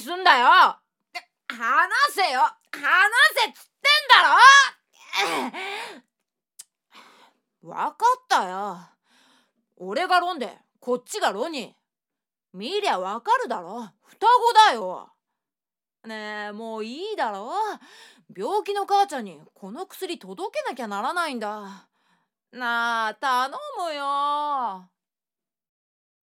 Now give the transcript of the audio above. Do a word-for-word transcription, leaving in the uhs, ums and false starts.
すんだよ。話せよ、話せっつってんだろ。わかったよ。俺がロンでこっちがロニー。見りゃわかるだろ、双子だよ。ねえ、もういいだろ。病気の母ちゃんにこの薬届けなきゃならないんだ。なあ、頼むよ。